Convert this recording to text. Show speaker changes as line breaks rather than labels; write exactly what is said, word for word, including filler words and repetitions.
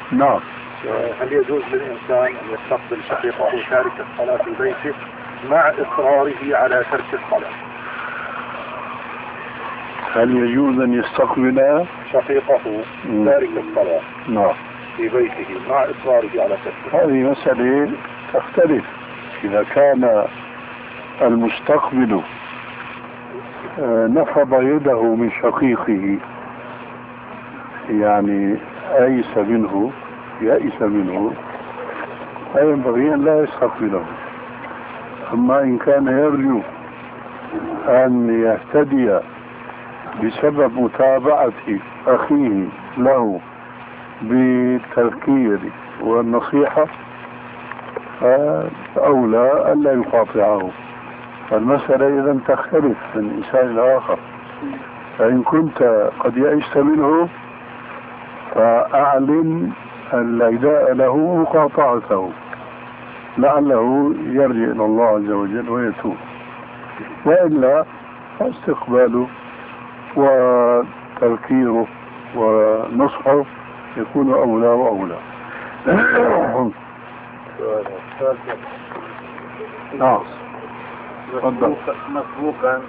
نعم.
هل يجوز للإنسان أن يستقبل شقيقه تارك الصلاة في بيته مع إصراره على ترك الصلاة؟
هل يجوز أن يستقبل
شقيقه تارك الصلاة
نعم
في بيته مع إصراره على ترك؟
هذه مسألة تختلف. إذا كان المستقبل نفض يده من شقيقه، يعني أيس منه يأس منه، فينبغي أن لا يستقبله. أما إن كان يرجو أن يهتدي بسبب متابعة أخيه له بالتذكير والنصيحة، فأولى أن لا يقاطعه. فالمسألة إذا تختلف من إنسان لآخر. فإن كنت قد يئست منه فأعلن العداء له مقاطعته لعله يرجع إلى الله عز وجل ويتوب، وإلا فاستقباله وتذكيره ونصحه يكون أولى وأولى. نعم.
مسبوقا